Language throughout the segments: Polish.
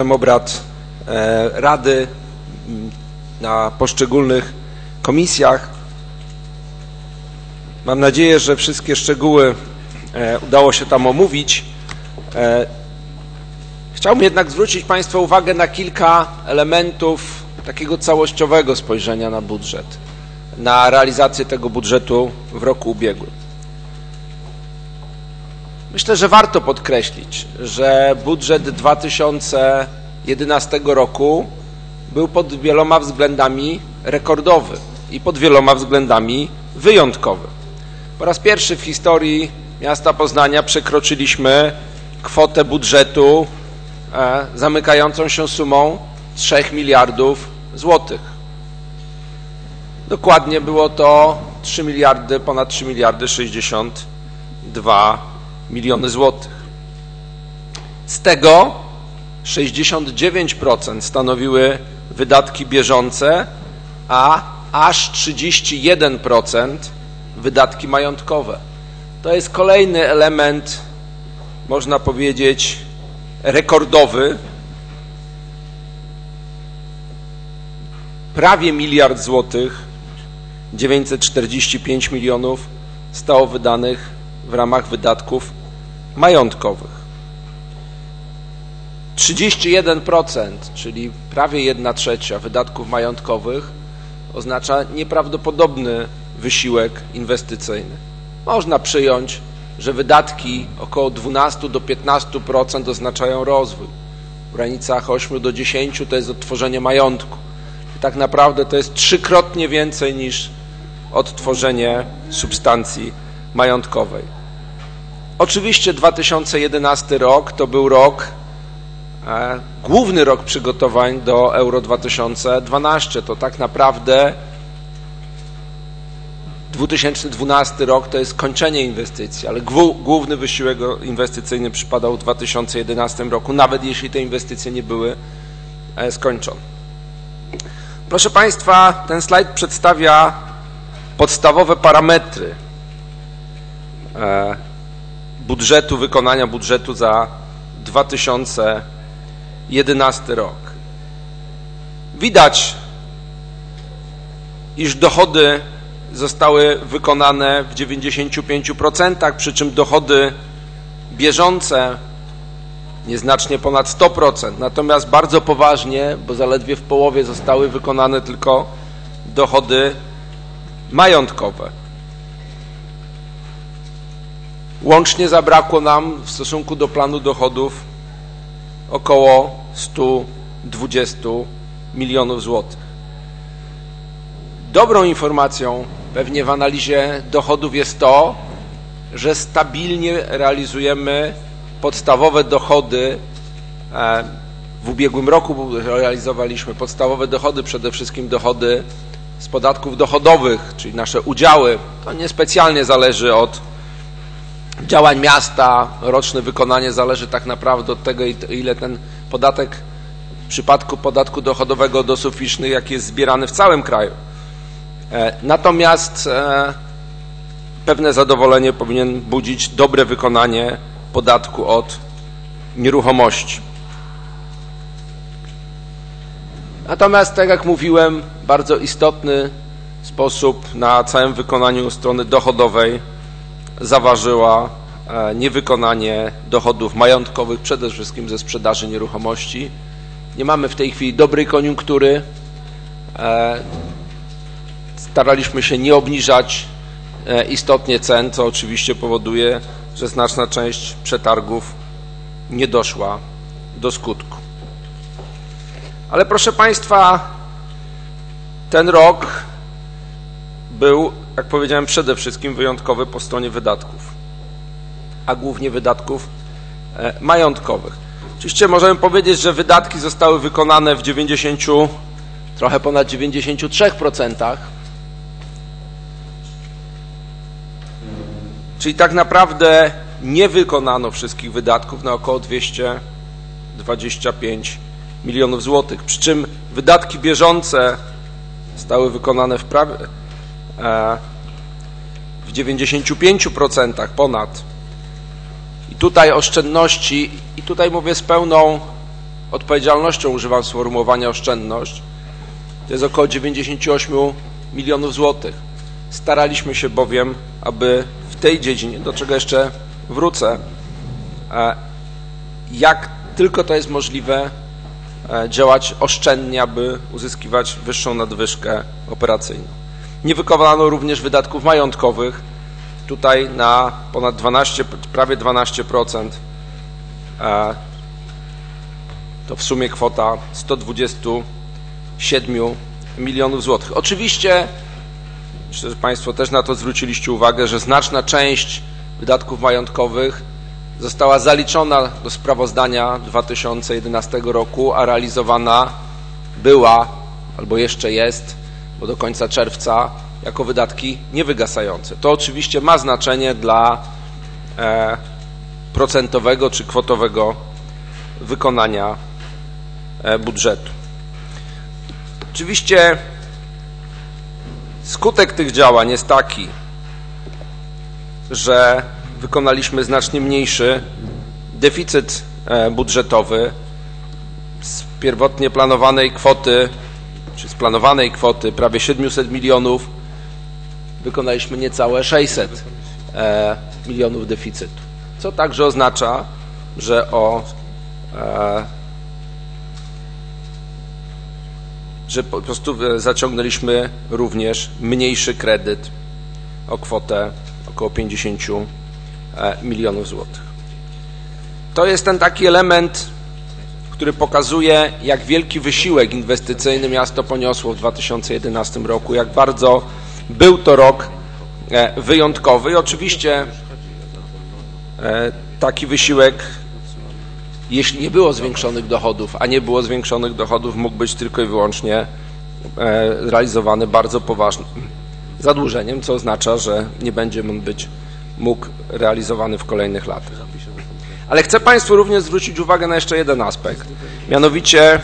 obrad Rady na poszczególnych komisjach. Mam nadzieję, że wszystkie szczegóły udało się tam omówić. Chciałbym jednak zwrócić Państwa uwagę na kilka elementów takiego całościowego spojrzenia na budżet, na realizację tego budżetu w roku ubiegłym. Myślę, że warto podkreślić, że budżet 2011 roku był pod wieloma względami rekordowy i pod wieloma względami wyjątkowy. Po raz pierwszy w historii miasta Poznania przekroczyliśmy kwotę budżetu zamykającą się sumą 3 miliardów złotych. Dokładnie było to ponad 3 miliardy 62 miliony złotych. Z tego 69% stanowiły wydatki bieżące, a aż 31% wydatki majątkowe. To jest kolejny element, można powiedzieć, rekordowy. Prawie miliard złotych, 945 milionów zostało wydanych w ramach wydatków majątkowych. 31%, czyli prawie 1/3 wydatków majątkowych oznacza nieprawdopodobny wysiłek inwestycyjny. Można przyjąć, że wydatki około 12 do 15% oznaczają rozwój. W granicach 8 do 10 to jest odtworzenie majątku. I tak naprawdę to jest 3-krotnie więcej niż odtworzenie substancji majątkowej. Oczywiście 2011 rok to był główny rok przygotowań do Euro 2012. To tak naprawdę 2012 rok to jest kończenie inwestycji, ale główny wysiłek inwestycyjny przypadał w 2011 roku, nawet jeśli te inwestycje nie były skończone. Proszę Państwa, ten slajd przedstawia podstawowe parametry wykonania budżetu za 2011 rok. Widać, iż dochody zostały wykonane w 95%, przy czym dochody bieżące nieznacznie ponad 100%. Natomiast bardzo poważnie, bo zaledwie w połowie zostały wykonane tylko dochody majątkowe. Łącznie zabrakło nam w stosunku do planu dochodów około 120 milionów złotych. Dobrą informacją pewnie w analizie dochodów jest to, że stabilnie realizujemy podstawowe dochody. W ubiegłym roku realizowaliśmy podstawowe dochody, przede wszystkim dochody z podatków dochodowych, czyli nasze udziały. To niespecjalnie zależy od działań miasta. Roczne wykonanie zależy tak naprawdę od tego, ile ten podatek w przypadku podatku dochodowego od osób fizycznych, jaki jest zbierany w całym kraju. Natomiast pewne zadowolenie powinien budzić dobre wykonanie podatku od nieruchomości. Natomiast, tak jak mówiłem, bardzo istotny sposób na całym wykonaniu strony dochodowej zaważyła niewykonanie dochodów majątkowych, przede wszystkim ze sprzedaży nieruchomości. Nie mamy w tej chwili dobrej koniunktury. Staraliśmy się nie obniżać istotnie cen, co oczywiście powoduje, że znaczna część przetargów nie doszła do skutku. Ale proszę Państwa, ten rok był, jak powiedziałem, przede wszystkim wyjątkowy po stronie wydatków, a głównie wydatków majątkowych. Oczywiście możemy powiedzieć, że wydatki zostały wykonane w trochę ponad 93%, czyli tak naprawdę nie wykonano wszystkich wydatków na około 225 milionów złotych, przy czym wydatki bieżące zostały wykonane w 95% ponad. I tutaj oszczędności, i tutaj mówię z pełną odpowiedzialnością używam sformułowania oszczędność, to jest około 98 milionów złotych. Staraliśmy się bowiem, aby w tej dziedzinie, do czego jeszcze wrócę, jak tylko to jest możliwe, działać oszczędnie, aby uzyskiwać wyższą nadwyżkę operacyjną. Nie wykonano również wydatków majątkowych. Tutaj na ponad 12, prawie 12%, to w sumie kwota 127 milionów złotych. Oczywiście, myślę, że Państwo też na to zwróciliście uwagę, że znaczna część wydatków majątkowych została zaliczona do sprawozdania 2011 roku, a realizowana była, albo jeszcze jest, bo do końca czerwca, jako wydatki niewygasające. To oczywiście ma znaczenie dla procentowego czy kwotowego wykonania budżetu. Oczywiście skutek tych działań jest taki, że wykonaliśmy znacznie mniejszy deficyt budżetowy z pierwotnie planowanej kwoty, czy z planowanej kwoty prawie 700 milionów, wykonaliśmy niecałe 600 milionów deficytu, co także oznacza, że że po prostu zaciągnęliśmy również mniejszy kredyt o kwotę około 50 milionów złotych. To jest ten taki element, który pokazuje, jak wielki wysiłek inwestycyjny miasto poniosło w 2011 roku, jak bardzo był to rok wyjątkowy. I oczywiście taki wysiłek, jeśli nie było zwiększonych dochodów, a nie było zwiększonych dochodów, mógł być tylko i wyłącznie realizowany bardzo poważnym zadłużeniem, co oznacza, że nie będzie on mógł realizowany w kolejnych latach. Ale chcę Państwu również zwrócić uwagę na jeszcze jeden aspekt. Mianowicie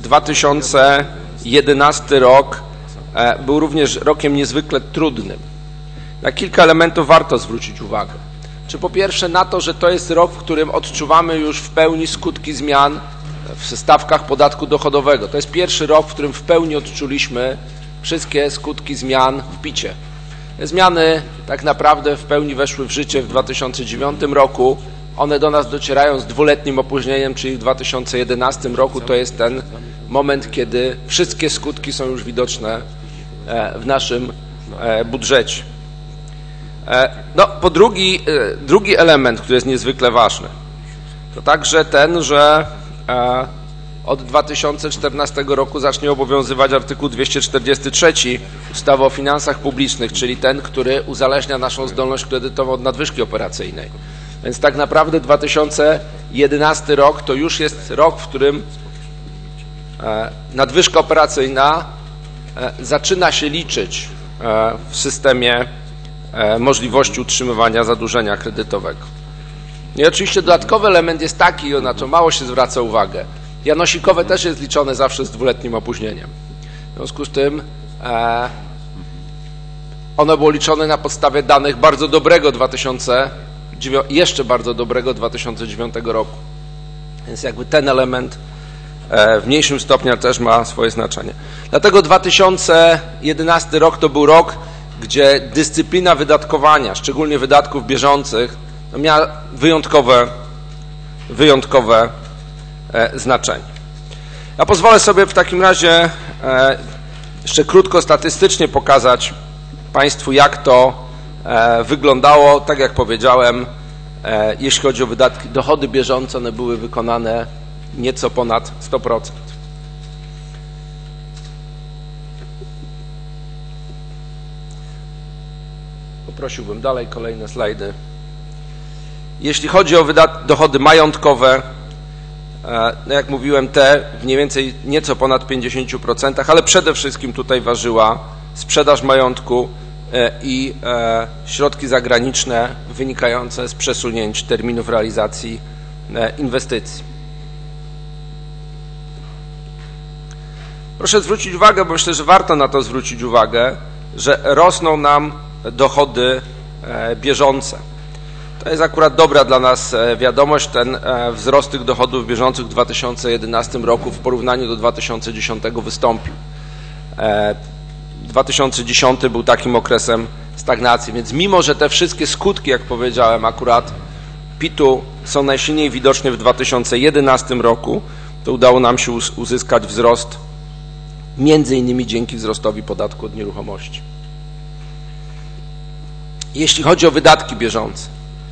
2011 rok był również rokiem niezwykle trudnym. Na kilka elementów warto zwrócić uwagę. Czy po pierwsze na to, że to jest rok, w którym odczuwamy już w pełni skutki zmian w stawkach podatku dochodowego. To jest pierwszy rok, w którym w pełni odczuliśmy wszystkie skutki zmian w PIT-cie. Te zmiany tak naprawdę w pełni weszły w życie w 2009 roku. One do nas docierają z dwuletnim opóźnieniem, czyli w 2011 roku to jest ten moment, kiedy wszystkie skutki są już widoczne w naszym budżecie. No, drugi element, który jest niezwykle ważny, to także ten, że od 2014 roku zacznie obowiązywać artykuł 243 ustawy o finansach publicznych, czyli ten, który uzależnia naszą zdolność kredytową od nadwyżki operacyjnej. Więc tak naprawdę 2011 rok to już jest rok, w którym nadwyżka operacyjna zaczyna się liczyć w systemie możliwości utrzymywania zadłużenia kredytowego. I oczywiście dodatkowy element jest taki, na co mało się zwraca uwagę. Janosikowe też jest liczone zawsze z dwuletnim opóźnieniem. W związku z tym ono było liczone na podstawie danych bardzo dobrego jeszcze bardzo dobrego 2009 roku. Więc jakby ten element w mniejszym stopniu też ma swoje znaczenie. Dlatego 2011 rok to był rok, gdzie dyscyplina wydatkowania, szczególnie wydatków bieżących, miała wyjątkowe znaczenie. Ja pozwolę sobie w takim razie jeszcze krótko statystycznie pokazać Państwu, jak to wyglądało. Tak jak powiedziałem, jeśli chodzi o wydatki, dochody bieżące, one były wykonane nieco ponad 100%. Poprosiłbym dalej, kolejne slajdy. Jeśli chodzi o dochody majątkowe, no jak mówiłem, te mniej więcej nieco ponad 50%, ale przede wszystkim tutaj ważyła sprzedaż majątku i środki zagraniczne wynikające z przesunięć terminów realizacji inwestycji. Proszę zwrócić uwagę, bo myślę, że warto na to zwrócić uwagę, że rosną nam dochody bieżące. To jest akurat dobra dla nas wiadomość. Ten wzrost tych dochodów bieżących w 2011 roku w porównaniu do 2010 wystąpił. 2010 był takim okresem stagnacji, więc mimo, że te wszystkie skutki, jak powiedziałem, akurat PIT-u są najsilniej widoczne w 2011 roku, to udało nam się uzyskać wzrost między innymi dzięki wzrostowi podatku od nieruchomości. Jeśli chodzi o wydatki bieżące,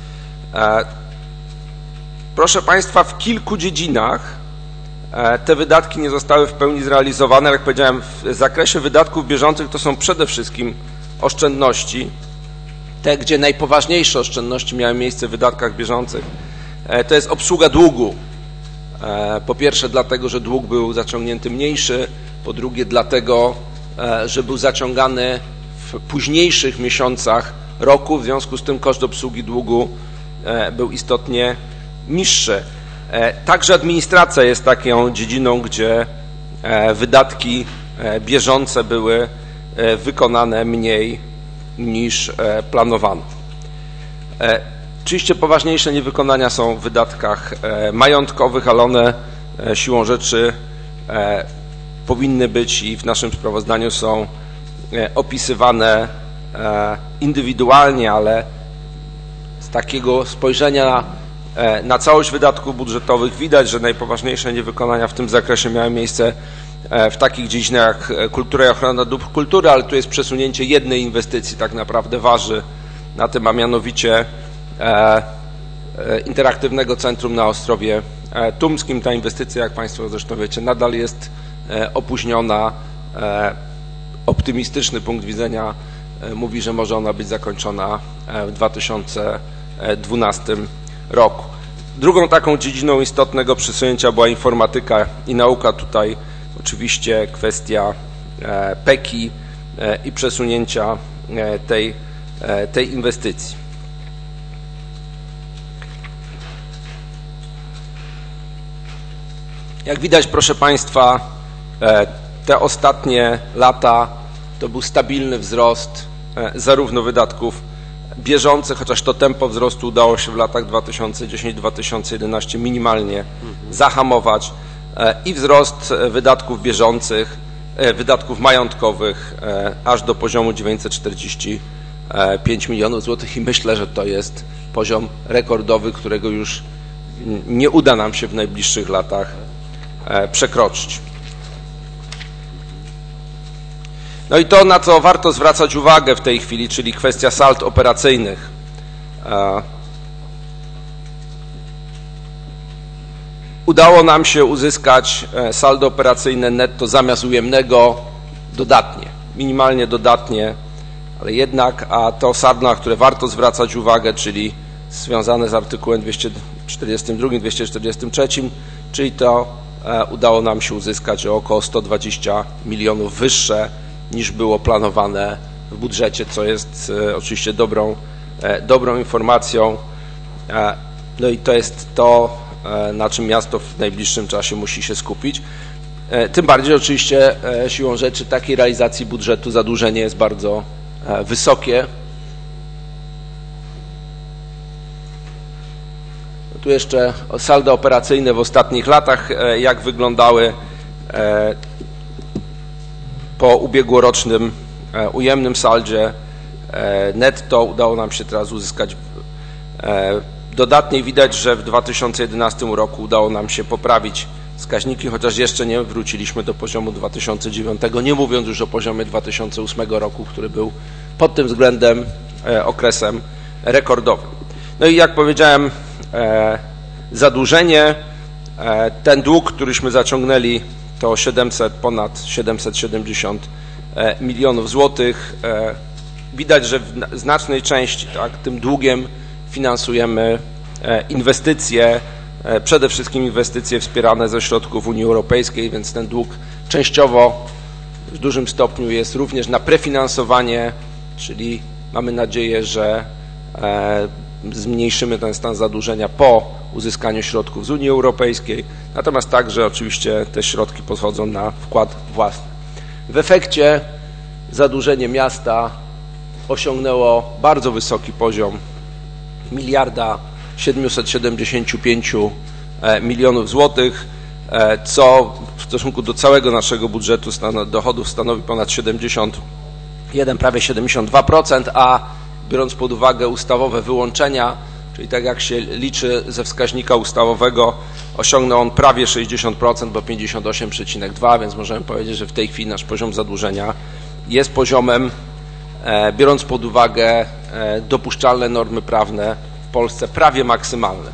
proszę Państwa, w kilku dziedzinach te wydatki nie zostały w pełni zrealizowane. Jak powiedziałem, w zakresie wydatków bieżących to są przede wszystkim oszczędności. Te, gdzie najpoważniejsze oszczędności miały miejsce w wydatkach bieżących, to jest obsługa długu. Po pierwsze dlatego, że dług był zaciągnięty mniejszy, po drugie dlatego, że był zaciągany w późniejszych miesiącach roku, w związku z tym koszt obsługi długu był istotnie niższy. Także administracja jest taką dziedziną, gdzie wydatki bieżące były wykonane mniej niż planowano. Oczywiście poważniejsze niewykonania są w wydatkach majątkowych, ale one siłą rzeczy powinny być i w naszym sprawozdaniu są opisywane indywidualnie, ale z takiego spojrzenia na całość wydatków budżetowych widać, że najpoważniejsze niewykonania w tym zakresie miały miejsce w takich dziedzinach jak kultura i ochrona dóbr kultury, ale tu jest przesunięcie jednej inwestycji, tak naprawdę waży na tym, a mianowicie interaktywnego centrum na Ostrowie Tumskim. Ta inwestycja, jak Państwo zresztą wiecie, nadal jest opóźniona. Optymistyczny punkt widzenia mówi, że może ona być zakończona w 2012 roku. Drugą taką dziedziną istotnego przesunięcia była informatyka i nauka. Tutaj oczywiście kwestia PEKI i przesunięcia tej inwestycji. Jak widać, proszę Państwa, te ostatnie lata to był stabilny wzrost zarówno wydatków bieżących, chociaż to tempo wzrostu udało się w latach 2010-2011 minimalnie zahamować, i wzrost wydatków bieżących, wydatków majątkowych aż do poziomu 945 milionów złotych i myślę, że to jest poziom rekordowy, którego już nie uda nam się w najbliższych latach przekroczyć. No i to, na co warto zwracać uwagę w tej chwili, czyli kwestia sald operacyjnych. Udało nam się uzyskać saldo operacyjne netto zamiast ujemnego dodatnie, minimalnie dodatnie, ale jednak, a to saldo, na które warto zwracać uwagę, czyli związane z artykułem 242, 243, czyli to udało nam się uzyskać o około 120 milionów wyższe niż było planowane w budżecie, co jest oczywiście dobrą informacją. No i to jest to, na czym miasto w najbliższym czasie musi się skupić. Tym bardziej oczywiście siłą rzeczy takiej realizacji budżetu zadłużenie jest bardzo wysokie. Tu jeszcze saldo operacyjne w ostatnich latach, jak wyglądały po ubiegłorocznym ujemnym saldzie netto. Udało nam się teraz uzyskać dodatnie. Widać, że w 2011 roku udało nam się poprawić wskaźniki, chociaż jeszcze nie wróciliśmy do poziomu 2009, nie mówiąc już o poziomie 2008 roku, który był pod tym względem okresem rekordowym. No i jak powiedziałem, zadłużenie, ten dług, któryśmy zaciągnęli, to ponad 770 milionów złotych. Widać, że w znacznej części tym długiem finansujemy inwestycje, przede wszystkim inwestycje wspierane ze środków Unii Europejskiej, więc ten dług częściowo w dużym stopniu jest również na prefinansowanie, czyli mamy nadzieję, że zmniejszymy ten stan zadłużenia po uzyskaniu środków z Unii Europejskiej, natomiast także oczywiście te środki pochodzą na wkład własny. W efekcie zadłużenie miasta osiągnęło bardzo wysoki poziom 775 milionów złotych, co w stosunku do całego naszego budżetu dochodów stanowi ponad 71, prawie 72%, a biorąc pod uwagę ustawowe wyłączenia, czyli tak jak się liczy ze wskaźnika ustawowego, osiągnął on prawie 60%, bo 58,2%, więc możemy powiedzieć, że w tej chwili nasz poziom zadłużenia jest poziomem, biorąc pod uwagę dopuszczalne normy prawne w Polsce, prawie maksymalnym.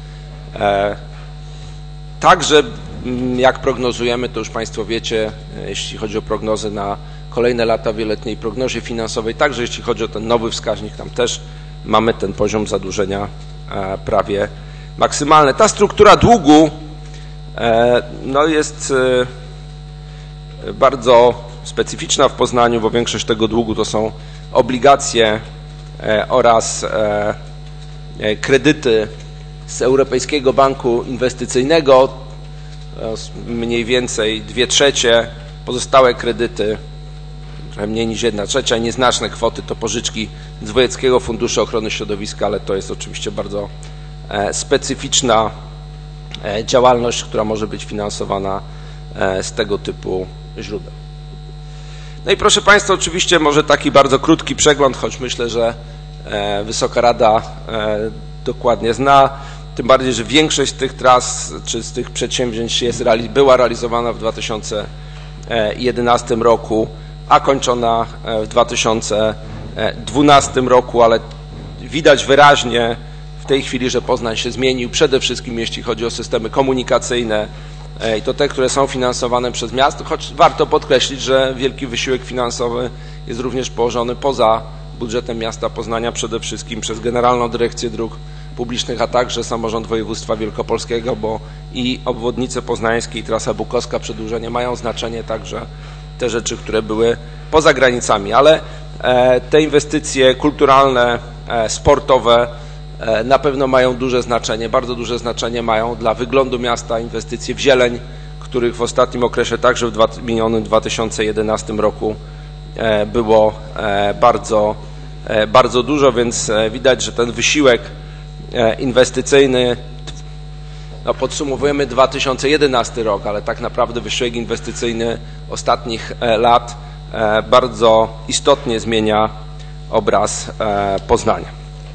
Także jak prognozujemy, to już Państwo wiecie, jeśli chodzi o prognozy na kolejne lata w wieloletniej prognozie finansowej, także jeśli chodzi o ten nowy wskaźnik, tam też mamy ten poziom zadłużenia prawie maksymalny. Ta struktura długu no jest bardzo specyficzna w Poznaniu, bo większość tego długu to są obligacje oraz kredyty z Europejskiego Banku Inwestycyjnego, mniej więcej 2/3, pozostałe kredyty, mniej niż 1/3, nieznaczne kwoty to pożyczki z Wojewódzkiego Funduszu Ochrony Środowiska, ale to jest oczywiście bardzo specyficzna działalność, która może być finansowana z tego typu źródeł. No i proszę Państwa, oczywiście może taki bardzo krótki przegląd, choć myślę, że Wysoka Rada dokładnie zna, tym bardziej, że większość z tych tras czy z tych przedsięwzięć była realizowana w 2011 roku, a kończona w 2012 roku, ale widać wyraźnie w tej chwili, że Poznań się zmienił, przede wszystkim jeśli chodzi o systemy komunikacyjne i to te, które są finansowane przez miasto, choć warto podkreślić, że wielki wysiłek finansowy jest również położony poza budżetem miasta Poznania, przede wszystkim przez Generalną Dyrekcję Dróg Publicznych, a także samorząd województwa wielkopolskiego, bo i obwodnice poznańskie, i trasa bukowska, przedłużenie mają znaczenie, także te rzeczy, które były poza granicami, ale te inwestycje kulturalne, sportowe na pewno mają duże znaczenie, bardzo duże znaczenie mają dla wyglądu miasta inwestycje w zieleń, których w ostatnim okresie, także w minionym 2011 roku było bardzo dużo, więc widać, że ten wysiłek inwestycyjny, no podsumowujemy 2011 rok, ale tak naprawdę wysiłek inwestycyjny ostatnich lat bardzo istotnie zmienia obraz Poznania.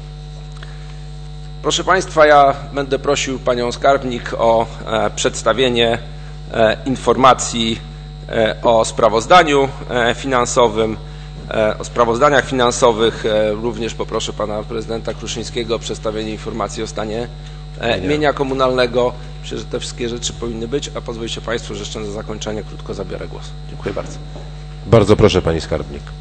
Proszę Państwa, ja będę prosił Panią Skarbnik o przedstawienie informacji o sprawozdaniu finansowym, o sprawozdaniach finansowych. Również poproszę Pana Prezydenta Kruszyńskiego o przedstawienie informacji o stanie mienia komunalnego. Myślę, że te wszystkie rzeczy powinny być, a pozwolicie Państwo, że jeszcze na zakończenie krótko zabiorę głos. Dziękuję bardzo. Bardzo proszę Pani Skarbnik.